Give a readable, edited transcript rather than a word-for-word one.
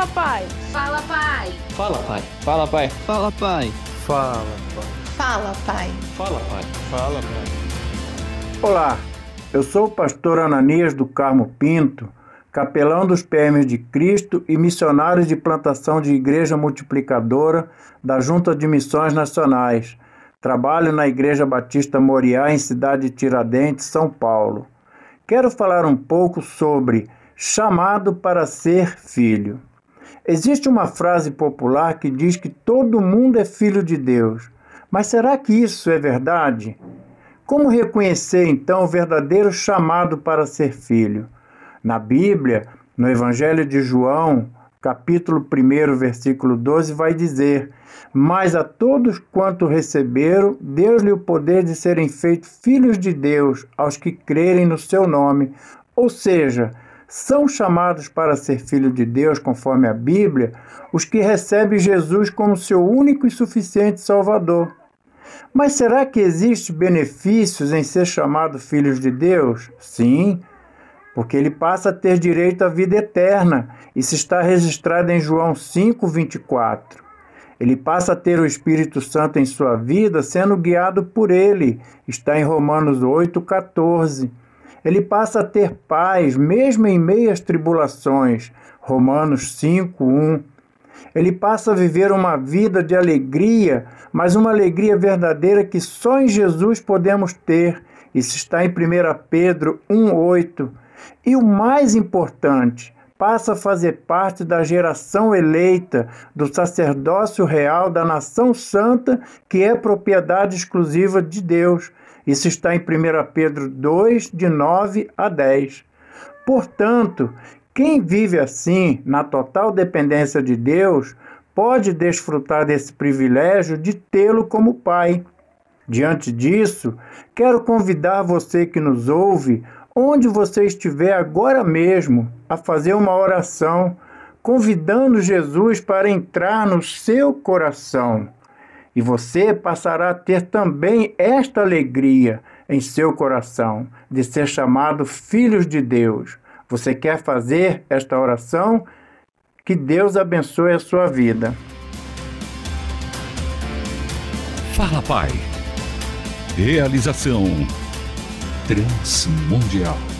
Fala, pai. Fala, pai. Fala, pai. Fala, pai. Fala, pai. Fala, pai. Fala, pai. Fala, pai. Fala, pai. Olá, eu sou o pastor Ananias do Carmo Pinto, capelão dos PMs de Cristo e missionário de plantação de Igreja Multiplicadora da Junta de Missões Nacionais. Trabalho na Igreja Batista Moriá, em Cidade de Tiradentes, São Paulo. Quero falar um pouco sobre chamado para ser filho. Existe uma frase popular que diz que todo mundo é filho de Deus. Mas será que isso é verdade? Como reconhecer, então, o verdadeiro chamado para ser filho? Na Bíblia, no Evangelho de João, capítulo 1, versículo 12, vai dizer: mas a todos quanto receberam, deu-lhe o poder de serem feitos filhos de Deus, aos que crerem no seu nome. Ou seja, são chamados para ser filho de Deus, conforme a Bíblia, os que recebem Jesus como seu único e suficiente Salvador. Mas será que existem benefícios em ser chamado filhos de Deus? Sim, porque ele passa a ter direito à vida eterna. Isso está registrado em João 5:24. Ele passa a ter o Espírito Santo em sua vida, sendo guiado por ele. Está em Romanos 8:14. Ele passa a ter paz, mesmo em meio às tribulações. Romanos 5:1. Ele passa a viver uma vida de alegria, mas uma alegria verdadeira que só em Jesus podemos ter. Isso está em 1 Pedro 1:8. E o mais importante, passa a fazer parte da geração eleita, do sacerdócio real da nação santa, que é propriedade exclusiva de Deus. Isso está em 1 Pedro 2, de 9 a 10. Portanto, quem vive assim, na total dependência de Deus, pode desfrutar desse privilégio de tê-lo como pai. Diante disso, quero convidar você que nos ouve, onde você estiver agora mesmo, a fazer uma oração, convidando Jesus para entrar no seu coração. E você passará a ter também esta alegria em seu coração, de ser chamado filhos de Deus. Você quer fazer esta oração? Que Deus abençoe a sua vida. Fala, pai. Realização Transmundial.